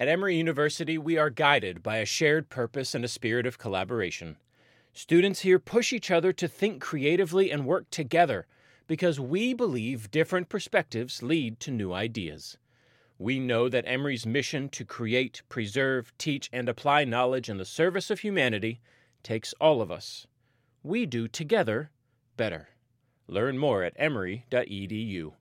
At Emory University, we are guided by a shared purpose and a spirit of collaboration. Students here push each other to think creatively and work together because we believe different perspectives lead to new ideas. We know that Emory's mission to create, preserve, teach, and apply knowledge in the service of humanity takes all of us. We do together better. Learn more at emory.edu.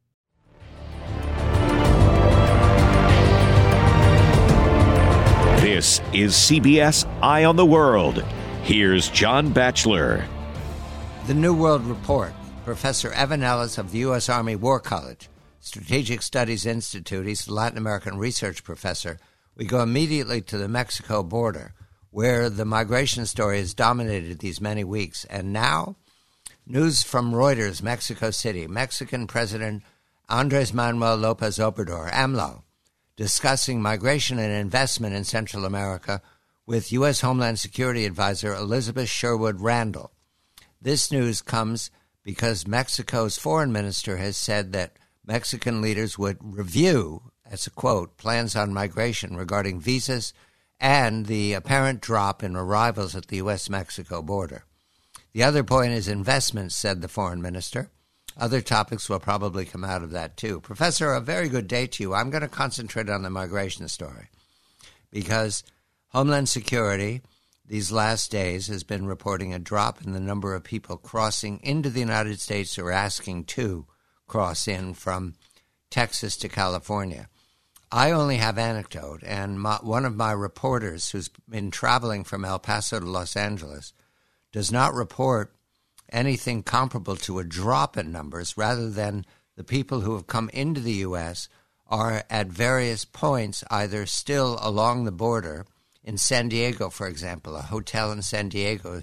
This is CBS Eye on the World. Here's John Batchelor. The New World Report. Professor Evan Ellis of the U.S. Army War College, Strategic Studies Institute. He's a Latin American research professor. We go immediately to the Mexico border, where the migration story has dominated these many weeks. And now, news from Reuters, Mexico City. Mexican President Andres Manuel Lopez Obrador, AMLO, discussing migration and investment in Central America with U.S. Homeland Security Advisor Elizabeth Sherwood Randall. This news comes because Mexico's foreign minister has said that Mexican leaders would review, as a quote, plans on migration regarding visas and the apparent drop in arrivals at the U.S.-Mexico border. The other point is investments, said the foreign minister. Other topics will probably come out of that, too. Professor, a very good day to you. I'm going to concentrate on the migration story because Homeland Security these last days has been reporting a drop in the number of people crossing into the United States or asking to cross in from Texas to California. I only have anecdote, and one of my reporters who's been traveling from El Paso to Los Angeles does not report anything comparable to a drop in numbers, rather than the people who have come into the U.S. are at various points either still along the border. In San Diego, for example, a hotel in San Diego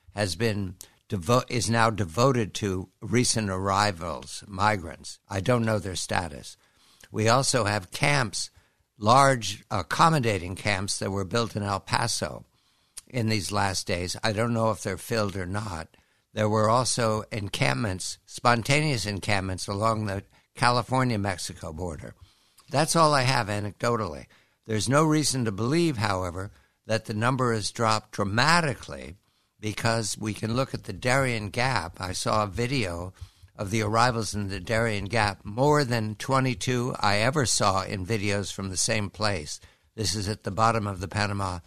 is now devoted to recent arrivals, migrants. I don't know their status. We also have camps, large accommodating camps that were built in El Paso in these last days. I don't know if they're filled or not. There were also encampments, spontaneous encampments along the California-Mexico border. That's all I have anecdotally. There's no reason to believe, however, that the number has dropped dramatically because we can look at the Darien Gap. I saw a video of the arrivals in the Darien Gap, more than 22 I ever saw in videos from the same place. This is at the bottom of the Pan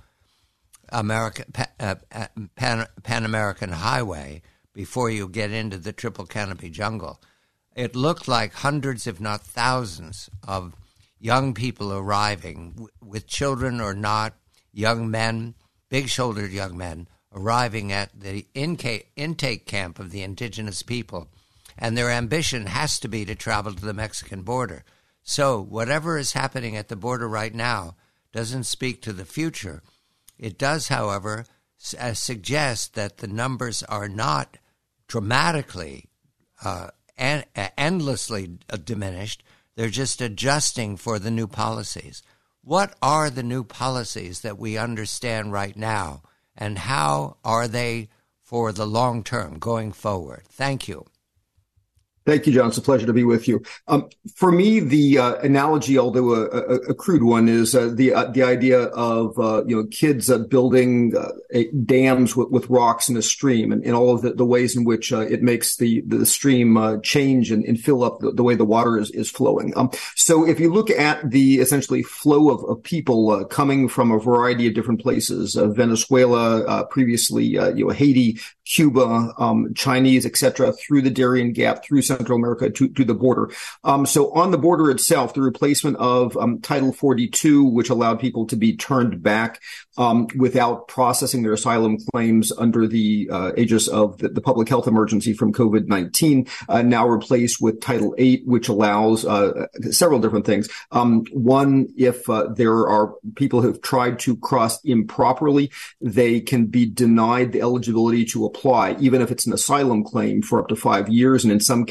American Highway before you get into the Triple Canopy Jungle. It looked like hundreds, if not thousands, of young people arriving, with children or not, young men, big-shouldered young men, arriving at the intake camp of the indigenous people. And their ambition has to be to travel to the Mexican border. So whatever is happening at the border right now doesn't speak to the future. It does, however, suggest that the numbers are not dramatically and endlessly diminished. They're just adjusting for the new policies. What are the new policies that we understand right now, and how are they for the long term going forward? Thank you. Thank you, John. It's a pleasure to be with you. For me, the analogy, although a crude one, is the idea of kids building dams with rocks in a stream, and all of the ways in which it makes the stream change and fill up the way the water is flowing. So if you look at the essentially flow of people coming from a variety of different places, Venezuela, previously Haiti, Cuba, Chinese, etc., through the Darien Gap, through Central America to the border. So on the border itself, the replacement of Title 42, which allowed people to be turned back without processing their asylum claims under the aegis of the public health emergency from COVID-19, now replaced with Title 8, which allows several different things. One, if there are people who have tried to cross improperly, they can be denied the eligibility to apply, even if it's an asylum claim, for up to 5 years, and in some cases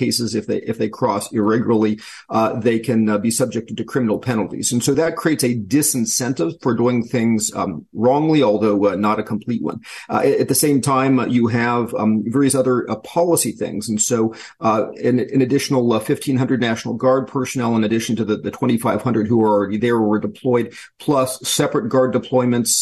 cases, if they cross irregularly, they can be subjected to criminal penalties. And so that creates a disincentive for doing things wrongly, although not a complete one. At the same time, you have various other policy things. And so an additional 1,500 National Guard personnel, in addition to the 2,500 who are already there or were deployed, plus separate Guard deployments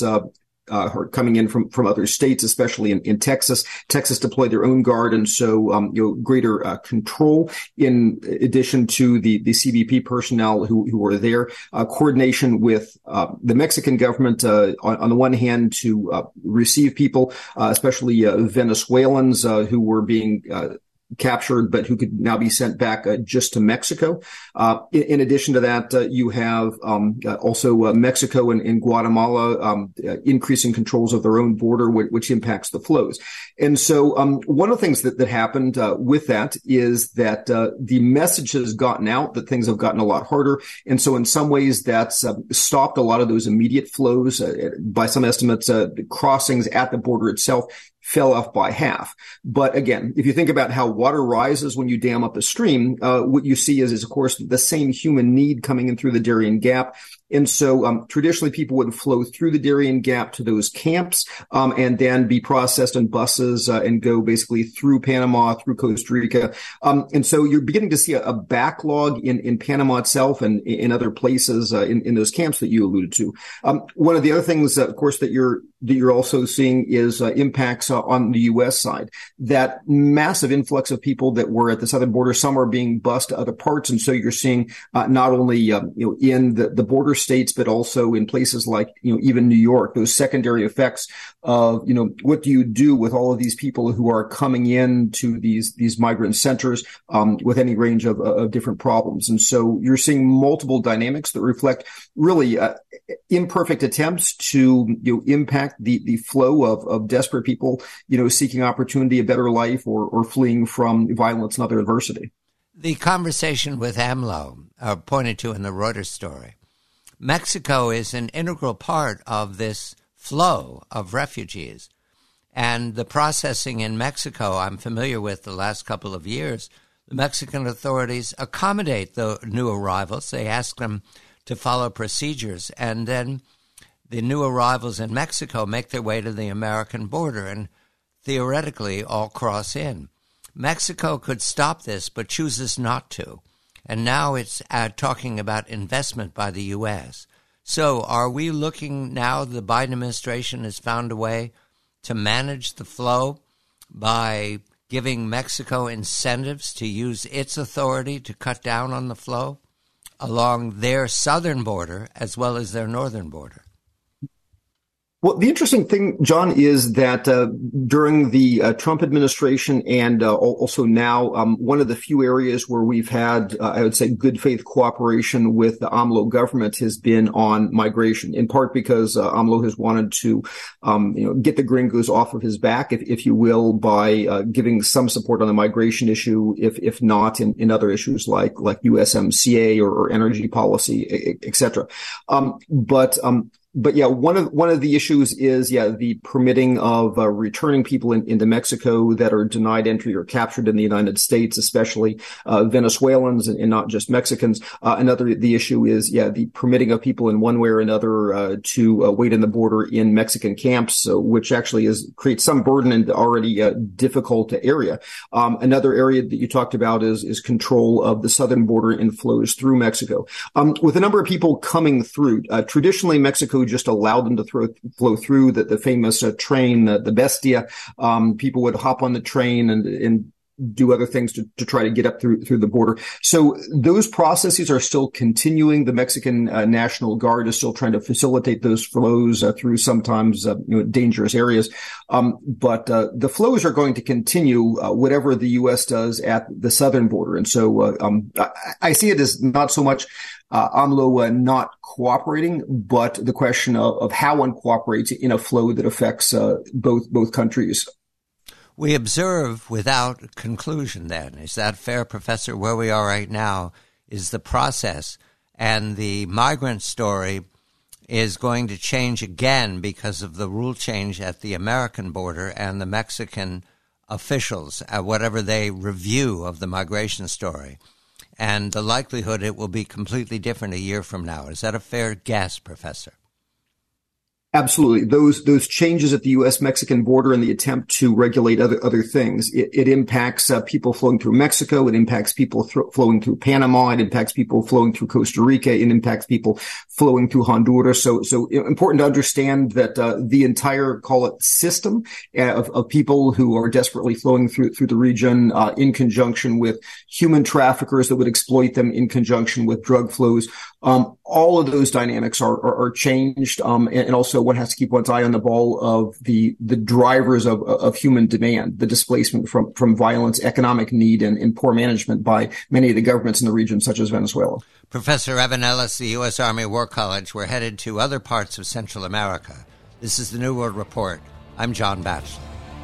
are coming in from other states, especially in Texas. Texas deployed their own Guard, and so greater control in addition to the CBP personnel who are there. Coordination with the Mexican government on the one hand to receive people, especially Venezuelans who were being captured, but who could now be sent back just to Mexico. In addition to that, you have also Mexico and Guatemala increasing controls of their own border, which impacts the flows. And so one of the things that happened with that is that the message has gotten out that things have gotten a lot harder. And so in some ways that's stopped a lot of those immediate flows. By some estimates, the crossings at the border itself fell off by half. But again, if you think about how water rises when you dam up a stream, what you see is of course, the same human need coming in through the Darien Gap. And so traditionally people would flow through the Darien Gap to those camps and then be processed in buses and go basically through Panama, through Costa Rica. And so you're beginning to see a backlog in Panama itself and in other places in those camps that you alluded to. One of the other things, of course, that you're also seeing is impacts on the U.S. side. That massive influx of people that were at the southern border, some are being bused to other parts, and so you're seeing not only in the border states, but also in places like even New York, those secondary effects of what do you do with all of these people who are coming in to these migrant centers with any range of different problems. And so you're seeing multiple dynamics that reflect really imperfect attempts to impact the flow of desperate people seeking opportunity, a better life, or fleeing from violence and other adversity. The conversation with AMLO, pointed to in the Reuters story, Mexico is an integral part of this flow of refugees. And the processing in Mexico, I'm familiar with the last couple of years, the Mexican authorities accommodate the new arrivals. They ask them to follow procedures, and then the new arrivals in Mexico make their way to the American border and theoretically all cross in. Mexico could stop this, but chooses not to. And now it's talking about investment by the U.S. So are we looking now, the Biden administration has found a way to manage the flow by giving Mexico incentives to use its authority to cut down on the flow along their southern border as well as their northern border? Well, the interesting thing, John, is that during the Trump administration and also now, one of the few areas where we've had, I would say, good faith cooperation with the AMLO government has been on migration, in part because AMLO has wanted to, get the gringos off of his back, if you will, by giving some support on the migration issue, if not in other issues like USMCA or energy policy, et cetera. But yeah, one of the issues is, the permitting of returning people into Mexico that are denied entry or captured in the United States, especially Venezuelans and not just Mexicans. The issue is, the permitting of people in one way or another to wait in the border in Mexican camps, which actually creates some burden in the already difficult area. Another area that you talked about is control of the southern border and flows through Mexico. With a number of people coming through, traditionally Mexico just allowed them to flow through the famous train, the Bestia. People would hop on the train and do other things to try to get up through the border. So those processes are still continuing. The Mexican National Guard is still trying to facilitate those flows through sometimes dangerous areas. But the flows are going to continue whatever the U.S. does at the southern border. And so I see it as not so much AMLO not cooperating, but the question of how one cooperates in a flow that affects both countries. We observe without conclusion then. Is that fair, Professor? Where we are right now is the process, and the migrant story is going to change again because of the rule change at the American border and the Mexican officials, whatever they review of the migration story. And the likelihood it will be completely different a year from now. Is that a fair guess, Professor? Absolutely. Those changes at the U.S.-Mexican border and the attempt to regulate other things, it impacts people flowing through Mexico. It impacts people flowing through Panama. It impacts people flowing through Costa Rica. It impacts people flowing through Honduras. So important to understand that the entire, call it, system of people who are desperately flowing through the region in conjunction with human traffickers that would exploit them, in conjunction with drug flows. All of those dynamics are changed, and also one has to keep one's eye on the ball of the drivers of human demand, the displacement from violence, economic need, and poor management by many of the governments in the region, such as Venezuela. Professor Evan Ellis, the U.S. Army War College. We're headed to other parts of Central America. This is the New World Report. I'm John Batchelor.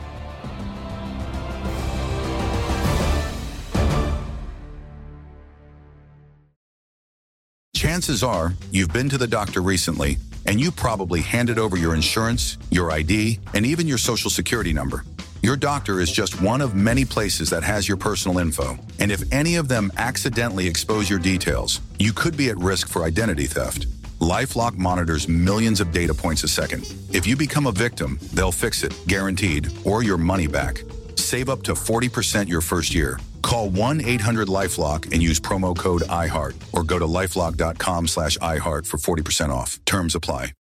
Chances are you've been to the doctor recently, and you probably handed over your insurance, your ID, and even your social security number. Your doctor is just one of many places that has your personal info, and if any of them accidentally expose your details, you could be at risk for identity theft. LifeLock monitors millions of data points a second. If you become a victim, they'll fix it, guaranteed, or your money back. Save up to 40% your first year. Call 1-800-LifeLock and use promo code IHEART or go to LifeLock.com/iHeart for 40% off. Terms apply.